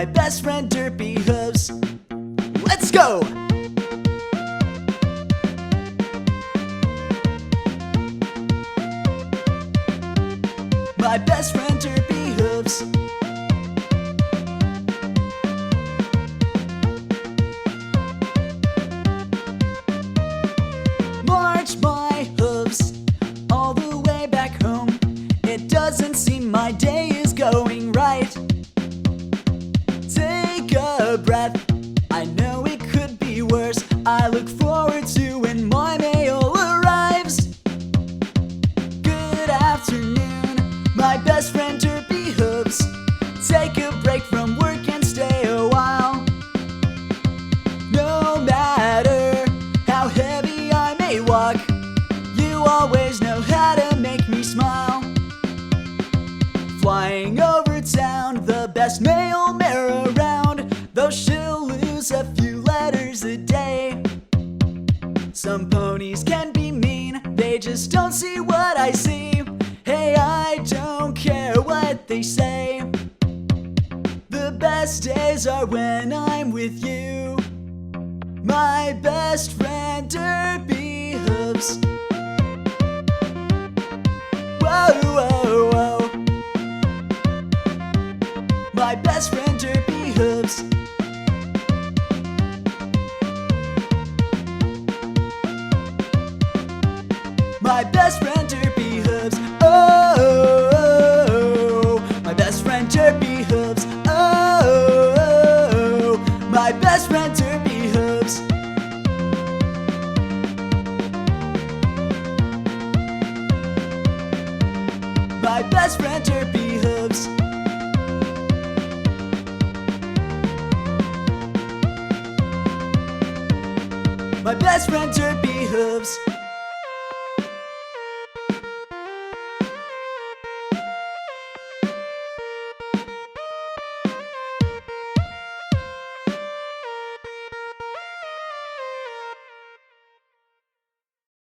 my best friend Derpy Hooves. Let's go! My best friend Derpy Hooves. March my hooves all the way back home. It doesn't seem my day is going right. Take a breath, I know it could be worse. I look forward to when my mail arrives. Good afternoon, my best friend Derpy Hooves. Take a break from work and stay a while. No matter how heavy I may walk, you always know how to make me smile. Flying over town, the best mailmare around, though she'll lose a few letters a day. Some ponies can be mean, they just don't see what I see. Hey, I don't care what they say. The best days are when I'm with you, my best friend Derpy Hooves. Whoa, whoa, whoa. My best friend Derpy Hooves. My best friend Derpy Hooves. Oh, oh, oh. My best friend Derpy Hooves. Oh, oh, oh. My best friend Derpy Hooves. My best friend Derpy Hooves. My best friend Derpy Hooves.